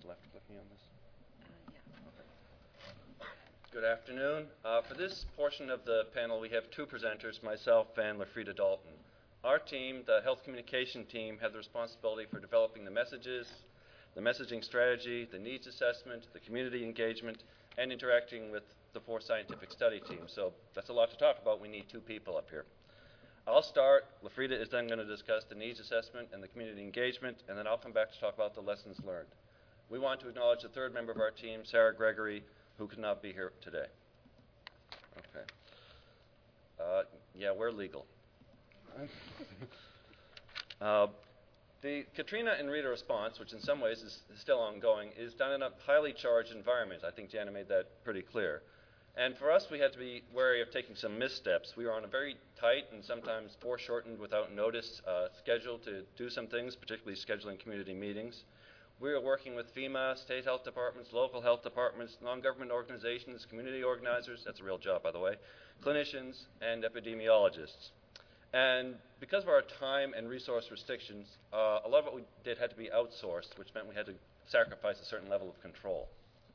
left clicking on this? Good afternoon. For this portion of the panel, we have two presenters, myself and Lafrida Dalton. Our team, the health communication team, had the responsibility for developing the messages, the messaging strategy, the needs assessment, the community engagement, and interacting with the 4 scientific study teams. So that's a lot to talk about. We need 2 people up here. I'll start. Lafrida is then going to discuss the needs assessment and the community engagement, and then I'll come back to talk about the lessons learned. We want to acknowledge the third member of our team, Sarah Gregory, who could not be here today. Okay. Yeah, we're legal. The Katrina and Rita response, which in some ways is still ongoing, is done in a highly charged environment. I think Jana made that pretty clear. And for us, we had to be wary of taking some missteps. We were on a very tight and sometimes foreshortened without notice schedule to do some things, particularly scheduling community meetings. We were working with FEMA, state health departments, local health departments, non-government organizations, community organizers, that's a real job, by the way, clinicians, and epidemiologists. And because of our time and resource restrictions, a lot of what we did had to be outsourced, which meant we had to sacrifice a certain level of control.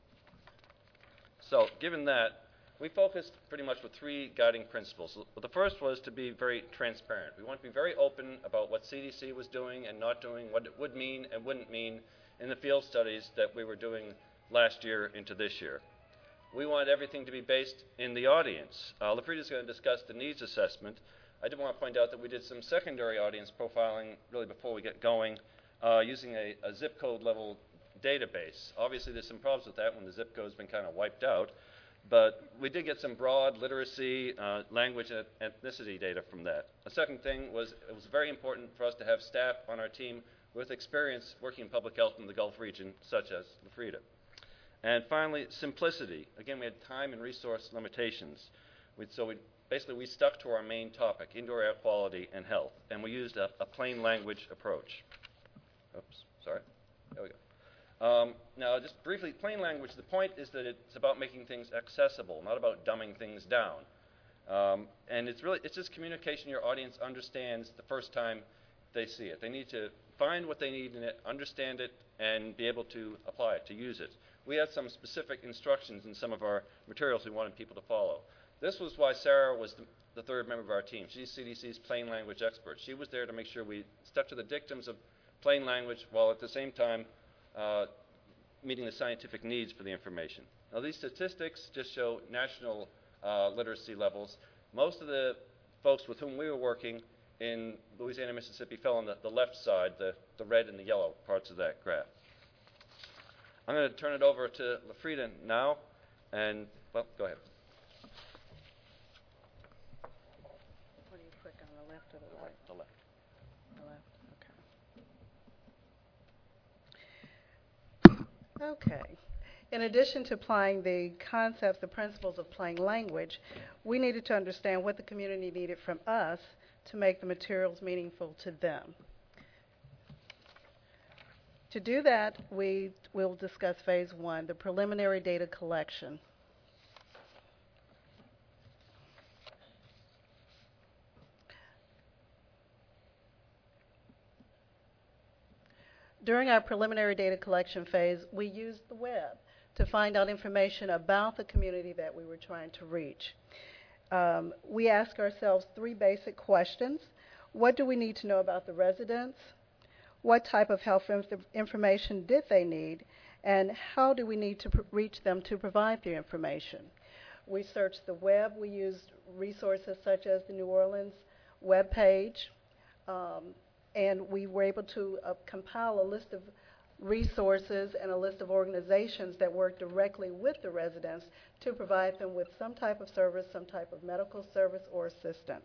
So given that, we focused pretty much with 3 guiding principles. The first was to be very transparent. We want to be very open about what CDC was doing and not doing, what it would mean and wouldn't mean in the field studies that we were doing last year into this year. We want everything to be based in the audience. Lafrida is going to discuss the needs assessment. I did want to point out that we did some secondary audience profiling really before we get going using a zip code level database. Obviously there's some problems with that when the zip code's been kind of wiped out, but we did get some broad literacy, language, and ethnicity data from that. A second thing was it was very important for us to have staff on our team with experience working in public health in the Gulf region, such as Lafrida. And finally, simplicity. Again, we had time and resource limitations. Basically, we stuck to our main topic, indoor air quality and health, and we used a plain language approach. Oops, sorry. There we go. Now, just briefly, plain language, the point is that it's about making things accessible, not about dumbing things down. And it's just communication your audience understands the first time they see it. They need to find what they need in it, understand it, and be able to apply it, to use it. We had some specific instructions in some of our materials we wanted people to follow. This was why Sarah was the third member of our team. She's CDC's plain language expert. She was there to make sure we stuck to the dictums of plain language while at the same time meeting the scientific needs for the information. Now, these statistics just show national literacy levels. Most of the folks with whom we were working in Louisiana and Mississippi fell on the left side, the red and the yellow parts of that graph. I'm going to turn it over to Lafrida now, and, well, go ahead. What do you click on, the left or the right? The left. The left, okay. Okay. In addition to applying the concepts, the principles of plain language, we needed to understand what the community needed from us to make the materials meaningful to them. To do that, we will discuss phase 1, the preliminary data collection. During our preliminary data collection phase, we used the web to find out information about the community that we were trying to reach. We asked ourselves 3 basic questions. What do we need to know about the residents? What type of health information did they need? And how do we need to reach them to provide the information? We searched the web. We used resources such as the New Orleans web page. And we were able to compile a list of resources and a list of organizations that work directly with the residents to provide them with some type of service, some type of medical service or assistance.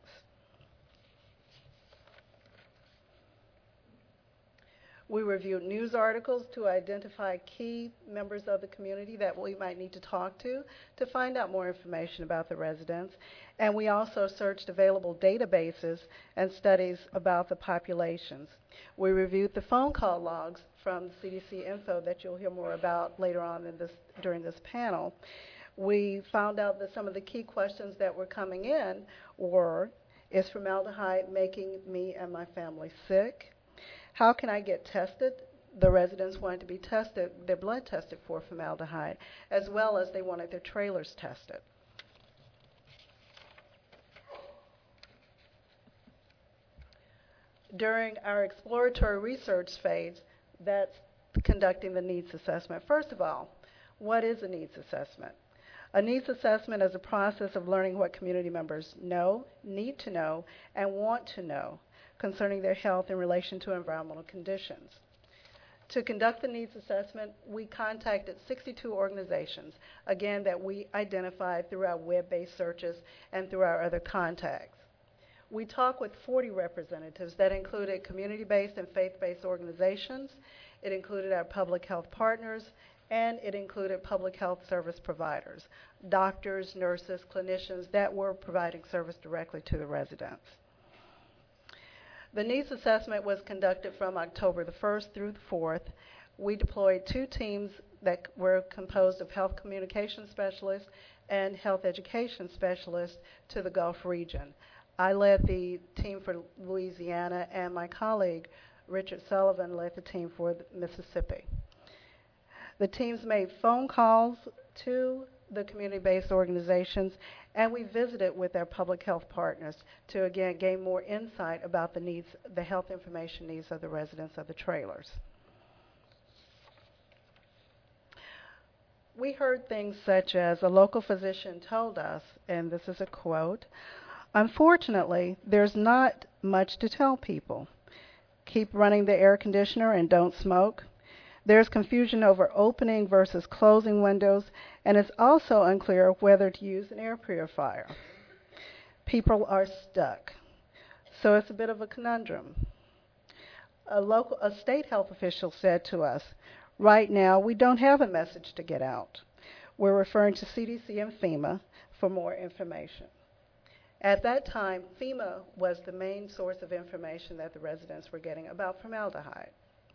We reviewed news articles to identify key members of the community that we might need to talk to find out more information about the residents. And we also searched available databases and studies about the populations. We reviewed the phone call logs from CDC Info that you'll hear more about later on during this panel. We found out that some of the key questions that were coming in were, is formaldehyde making me and my family sick? How can I get tested The residents wanted to be tested, their blood tested for formaldehyde, as well as they wanted their trailers tested. During our exploratory research phase, that's conducting the needs assessment. First of all, what is a needs assessment? A needs assessment is a process of learning what community members know, need to know, and want to know concerning their health in relation to environmental conditions. To conduct the needs assessment, we contacted 62 organizations, again, that we identified through our web-based searches and through our other contacts. We talked with 40 representatives that included community-based and faith-based organizations. It included our public health partners, and it included public health service providers, doctors, nurses, clinicians that were providing service directly to the residents. The needs assessment was conducted from October the 1st through the 4th. We deployed 2 teams that were composed of health communication specialists and health education specialists to the Gulf region. I led the team for Louisiana, and my colleague, Richard Sullivan, led the team for Mississippi. The teams made phone calls to the community-based organizations, and we visited with our public health partners to, again, gain more insight about the needs, the health information needs of the residents of the trailers. We heard things such as a local physician told us, and this is a quote, "Unfortunately, there's not much to tell people. Keep running the air conditioner and don't smoke. There's confusion over opening versus closing windows, and it's also unclear whether to use an air purifier. People are stuck." So it's a bit of a conundrum. A state health official said to us, "Right now, we don't have a message to get out. We're referring to CDC and FEMA for more information." At that time, FEMA was the main source of information that the residents were getting about formaldehyde.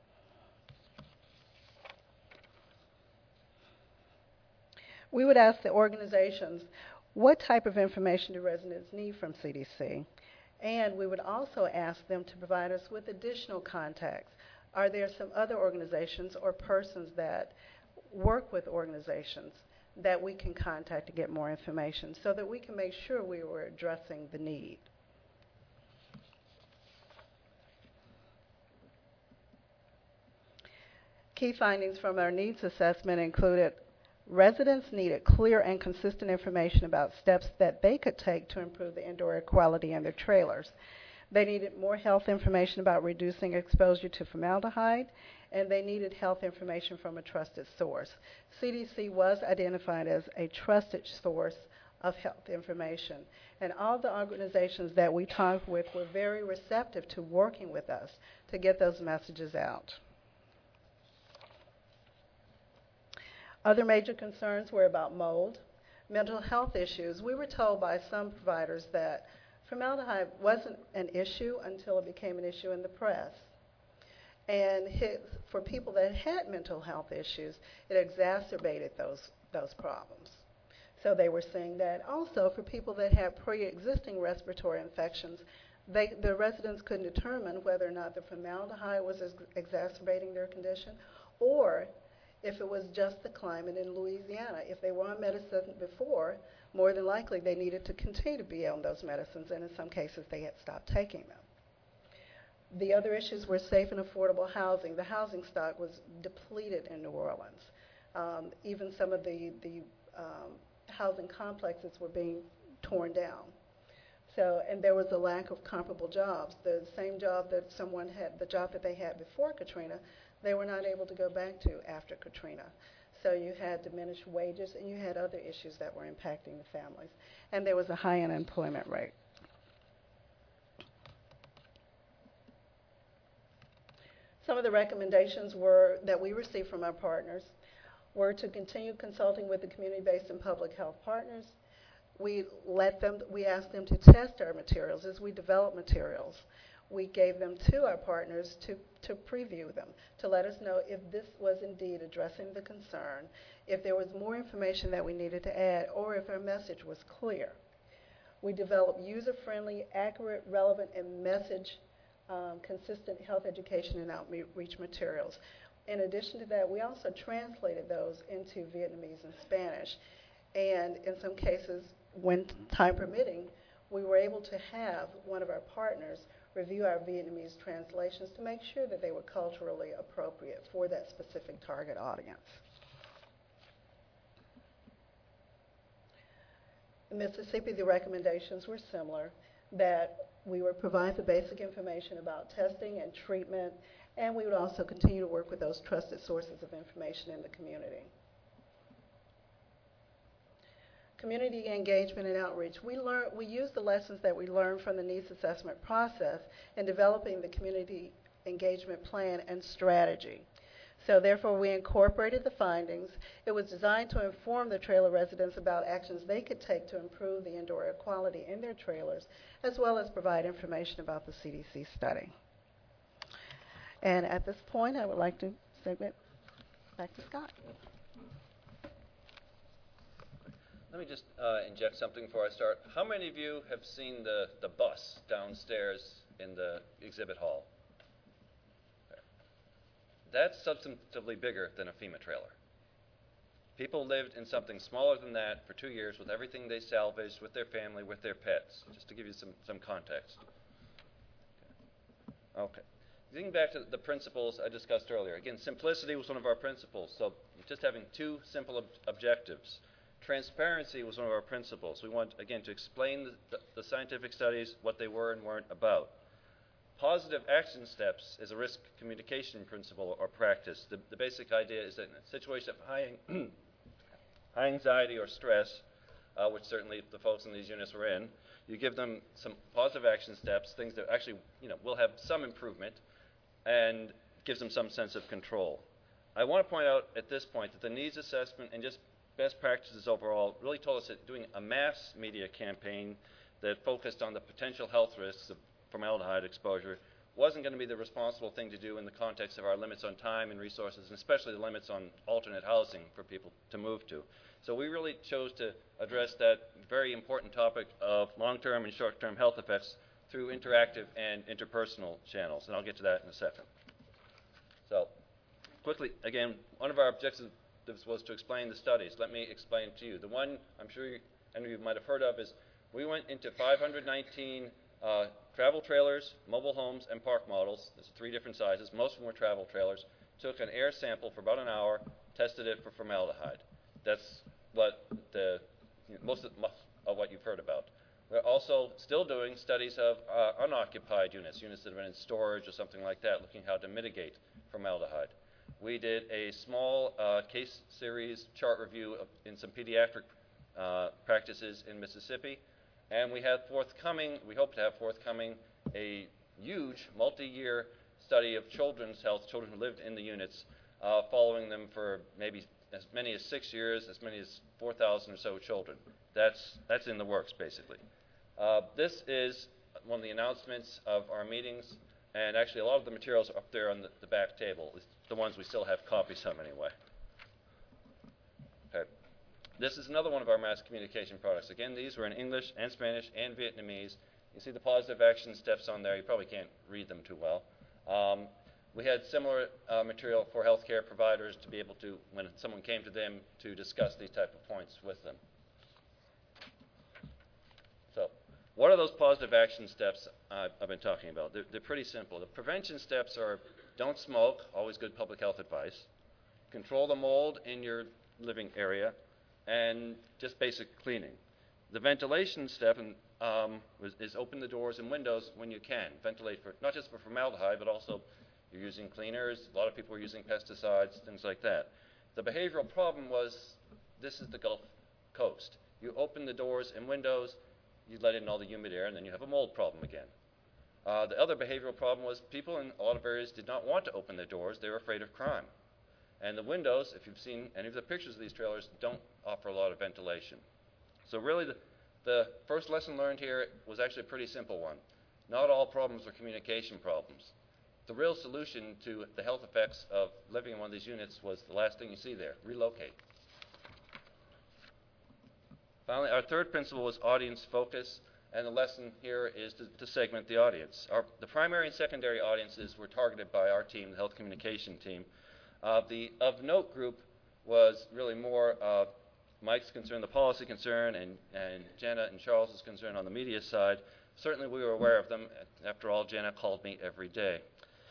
We would ask the organizations, what type of information do residents need from CDC? And we would also ask them to provide us with additional contacts. Are there some other organizations or persons that work with organizations that we can contact to get more information so that we can make sure we were addressing the need? Key findings from our needs assessment included residents needed clear and consistent information about steps that they could take to improve the indoor air quality in their trailers. They needed more health information about reducing exposure to formaldehyde, and they needed health information from a trusted source. CDC was identified as a trusted source of health information, and all the organizations that we talked with were very receptive to working with us to get those messages out. Other major concerns were about mold, mental health issues. We were told by some providers that formaldehyde wasn't an issue until it became an issue in the press. And for people that had mental health issues, it exacerbated those problems. So they were saying that also for people that had pre-existing respiratory infections, the residents couldn't determine whether or not the formaldehyde was exacerbating their condition, or if it was just the climate in Louisiana. If they were on medicine before, more than likely they needed to continue to be on those medicines, and in some cases they had stopped taking them. The other issues were safe and affordable housing. The housing stock was depleted in New Orleans. Even some of the housing complexes were being torn down. So, and there was a lack of comparable jobs. The same job that someone had, the job that they had before Katrina, they were not able to go back to after Katrina. So you had diminished wages, and you had other issues that were impacting the families. And there was a high unemployment rate. Some of the recommendations that we received from our partners were to continue consulting with the community-based and public health partners. We asked them to test our materials as we develop materials. We gave them to our partners to preview them, to let us know if this was indeed addressing the concern, if there was more information that we needed to add, or if our message was clear. We developed user-friendly, accurate, relevant, and consistent health education and outreach materials. In addition to that, we also translated those into Vietnamese and Spanish. And in some cases, when time permitting, we were able to have one of our partners review our Vietnamese translations to make sure that they were culturally appropriate for that specific target audience. In Mississippi, the recommendations were similar, that we would provide the basic information about testing and treatment, and we would also continue to work with those trusted sources of information in the community. Community engagement and outreach. We use the lessons that we learned from the needs assessment process in developing the community engagement plan and strategy. So therefore, we incorporated the findings. It was designed to inform the trailer residents about actions they could take to improve the indoor air quality in their trailers, as well as provide information about the CDC study. And at this point, I would like to submit back to Scott. Let me just inject something before I start. How many of you have seen the bus downstairs in the exhibit hall? Okay. That's substantively bigger than a FEMA trailer. People lived in something smaller than that for 2 years with everything they salvaged, with their family, with their pets, just to give you some context. Okay. Getting back to the principles I discussed earlier. Again, simplicity was one of our principles, so just having two simple objectives. Transparency was one of our principles. We want, again, to explain the scientific studies, what they were and weren't about. Positive action steps is a risk communication principle or practice. The basic idea is that in a situation of high anxiety or stress, which certainly the folks in these units were in, you give them some positive action steps, things that actually will have some improvement, and gives them some sense of control. I want to point out at this point that the needs assessment and just best practices overall really told us that doing a mass media campaign that focused on the potential health risks of formaldehyde exposure wasn't going to be the responsible thing to do in the context of our limits on time and resources, and especially the limits on alternate housing for people to move to. So we really chose to address that very important topic of long-term and short-term health effects through interactive and interpersonal channels, and I'll get to that in a second. So quickly, again, one of our objectives was to explain the studies. Let me explain to you. The one I'm sure any of you might have heard of is we went into 519 travel trailers, mobile homes, and park models. There's 3 different sizes. Most of them were travel trailers. Took an air sample for about an hour, tested it for formaldehyde. That's what most of what you've heard about. We're also still doing studies of unoccupied units that have been in storage or something like that, looking how to mitigate formaldehyde. We did a small case series chart review in some pediatric practices in Mississippi, and we hope to have forthcoming, a huge multi-year study of children's health, children who lived in the units, following them for maybe as many as 6 years, as many as 4,000 or so children. That's in the works, basically. This is one of the announcements of our meetings, and actually a lot of the materials are up there on the back table, the ones we still have copies of anyway. Okay. This is another one of our mass communication products. Again, these were in English and Spanish and Vietnamese. You see the positive action steps on there. You probably can't read them too well. We had similar material for healthcare providers to be able to, when someone came to them, to discuss these type of points with them. So, what are those positive action steps I've been talking about? They're pretty simple. The prevention steps are: don't smoke, always good public health advice. Control the mold in your living area, and just basic cleaning. The ventilation step is open the doors and windows when you can. Ventilate for not just for formaldehyde, but also you're using cleaners. A lot of people are using pesticides, things like that. The behavioral problem was, this is the Gulf Coast. You open the doors and windows, you let in all the humid air, and then you have a mold problem again. The other behavioral problem was people in a lot of areas did not want to open their doors. They were afraid of crime. And the windows, if you've seen any of the pictures of these trailers, don't offer a lot of ventilation. So really the first lesson learned here was actually a pretty simple one. Not all problems are communication problems. The real solution to the health effects of living in one of these units was the last thing you see there: relocate. Finally, our third principle was audience focus, and the lesson here is to segment the audience. The primary and secondary audiences were targeted by our team, the health communication team. The of note group was really more Mike's concern, the policy concern, and Janet and Charles's concern on the media side. Certainly we were aware of them. After all, Janet called me every day.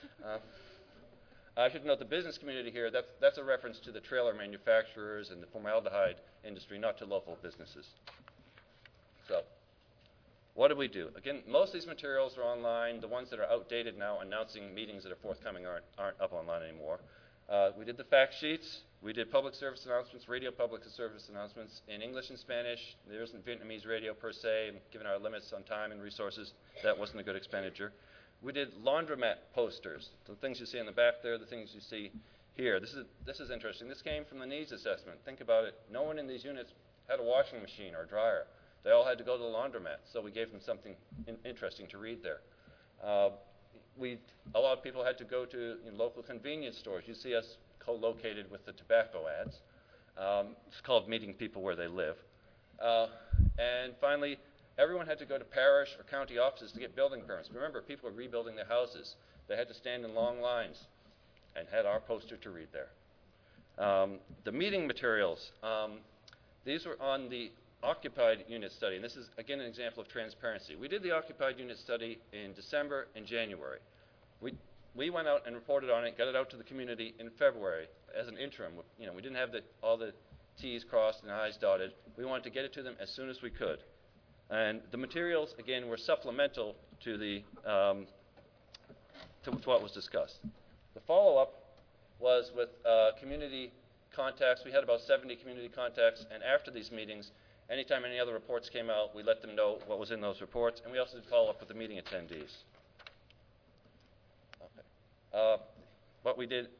I should note the business community here, that's a reference to the trailer manufacturers and the formaldehyde industry, not to local businesses. So, what did we do? Again, most of these materials are online. The ones that are outdated now, announcing meetings that are forthcoming, aren't up online anymore. We did the fact sheets. We did public service announcements, radio public service announcements in English and Spanish. There isn't Vietnamese radio per se, and given our limits on time and resources, that wasn't a good expenditure. We did laundromat posters, the things you see in the back there, the things you see here. This is interesting. This came from the needs assessment. Think about it. No one in these units had a washing machine or dryer. They all had to go to the laundromat, so we gave them something interesting to read there. A lot of people had to go to local convenience stores. You see us co-located with the tobacco ads. It's called meeting people where they live. And finally, everyone had to go to parish or county offices to get building permits. Remember, people were rebuilding their houses. They had to stand in long lines and had our poster to read there. The meeting materials, these were on the occupied unit study, and this is again an example of transparency. We did the occupied unit study in December and January. We went out and reported on it, got it out to the community in February as an interim. We didn't have all the T's crossed and I's dotted. We wanted to get it to them as soon as we could. And the materials, again, were supplemental to what was discussed. The follow-up was with community contacts. We had about 70 community contacts, and after these meetings, anytime any other reports came out, we let them know what was in those reports, and we also did follow up with the meeting attendees. Okay. What we did,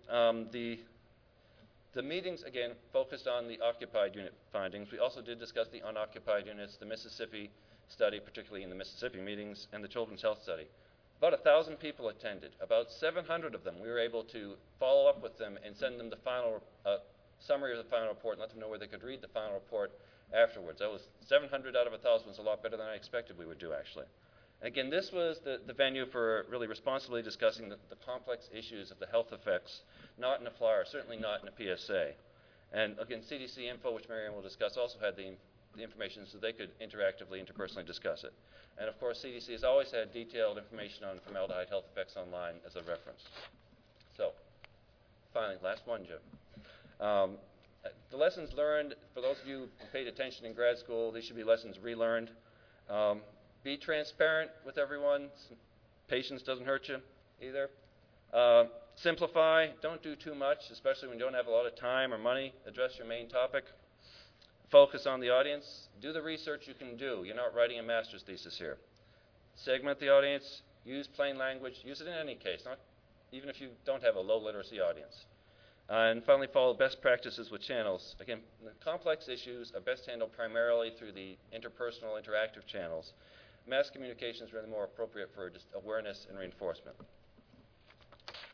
the meetings, again, focused on the occupied unit findings. We also did discuss the unoccupied units, the Mississippi study, particularly in the Mississippi meetings, and the Children's Health Study. About 1,000 people attended. About 700 of them, we were able to follow up with them and send them the final summary of the final report and let them know where they could read the final report afterwards. That was 700 out of 1,000 was a lot better than I expected we would do, actually. And again, this was the venue for really responsibly discussing the complex issues of the health effects, not in a flyer, certainly not in a PSA. And again, CDC info, which Marianne will discuss, also had the information so they could interactively, interpersonally discuss it. And of course, CDC has always had detailed information on formaldehyde health effects online as a reference. So, finally, last one, Jim. The lessons learned, for those of you who paid attention in grad school, these should be lessons relearned. Be transparent with everyone. Patience doesn't hurt you either. Simplify. Don't do too much, especially when you don't have a lot of time or money. Address your main topic. Focus on the audience. Do the research you can do. You're not writing a master's thesis here. Segment the audience. Use plain language. Use it in any case, even if you don't have a low literacy audience. And finally, follow best practices with channels. Again, the complex issues are best handled primarily through the interpersonal, interactive channels. Mass communication is really more appropriate for just awareness and reinforcement.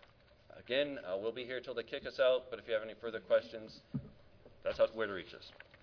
Again, we'll be here till they kick us out, but if you have any further questions, that's where to reach us.